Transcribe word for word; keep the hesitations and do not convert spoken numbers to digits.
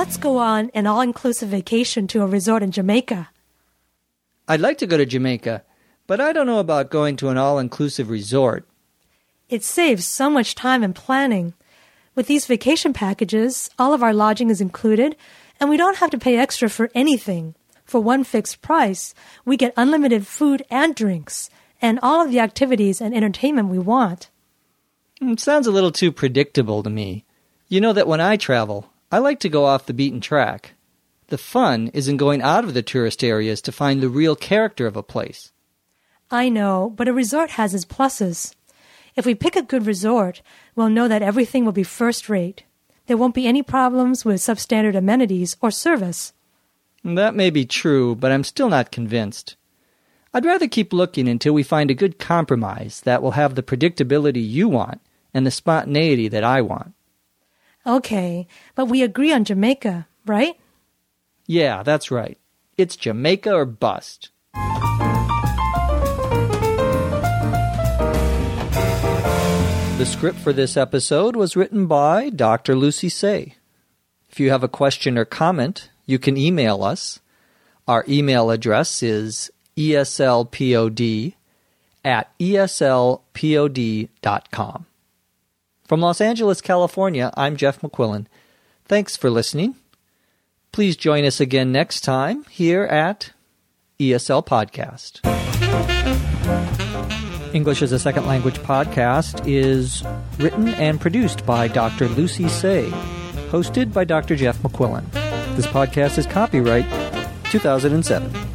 let's go on an all-inclusive vacation to a resort in Jamaica. I'd like to go to Jamaica, but I don't know about going to an all-inclusive resort. It saves so much time and planning. With these vacation packages, all of our lodging is included, and we don't have to pay extra for anything. For one fixed price, we get unlimited food and drinks, and all of the activities and entertainment we want. It sounds a little too predictable to me. You know that when I travel, I like to go off the beaten track. The fun is in going out of the tourist areas to find the real character of a place. I know, but a resort has its pluses. If we pick a good resort, we'll know that everything will be first-rate. There won't be any problems with substandard amenities or service. That may be true, but I'm still not convinced. I'd rather keep looking until we find a good compromise that will have the predictability you want and the spontaneity that I want. Okay, but we agree on Jamaica, right? Yeah, that's right. It's Jamaica or bust. The script for this episode was written by Doctor Lucy Tse. If you have a question or comment, you can email us. Our email address is eslpod at eslpod dot com. From Los Angeles, California, I'm Jeff McQuillan. Thanks for listening. Please join us again next time here at E S L Podcast. English as a Second Language podcast is written and produced by Doctor Lucy Tse, hosted by Doctor Jeff McQuillan. This podcast is copyright two thousand seven.